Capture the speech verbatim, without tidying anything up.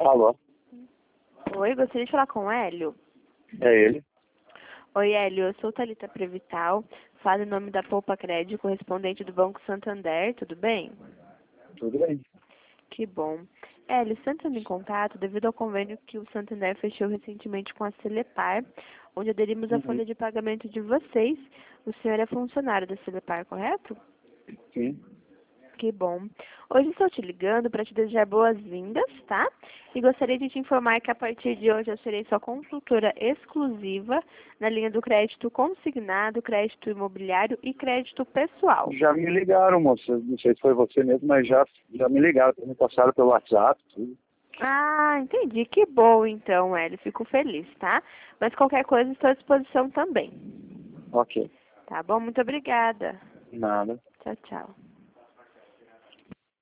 Alô? Oi, gostaria de falar com o Hélio. É ele? Oi, Hélio, eu sou Thalita Prevital, falo em nome da Poupa Crédito, correspondente do Banco Santander, tudo bem? Tudo bem. Que bom. Hélio, estou entrando em contato devido ao convênio que o Santander fechou recentemente com a Celepar, onde aderimos à Uhum. folha de pagamento de vocês. O senhor é funcionário da Celepar, correto? Sim. Que bom. Hoje estou te ligando para te desejar boas-vindas, tá? E gostaria de te informar que a partir de hoje eu serei sua consultora exclusiva na linha do crédito consignado, crédito imobiliário e crédito pessoal. Já me ligaram, moça. Não sei se foi você mesmo, mas já, já me ligaram. Me passaram pelo WhatsApp, tudo. Ah, entendi. Que bom então, Hélio. Fico feliz, tá? Mas qualquer coisa estou à disposição também. Ok. Tá bom? Muito obrigada. Nada. Tchau, tchau.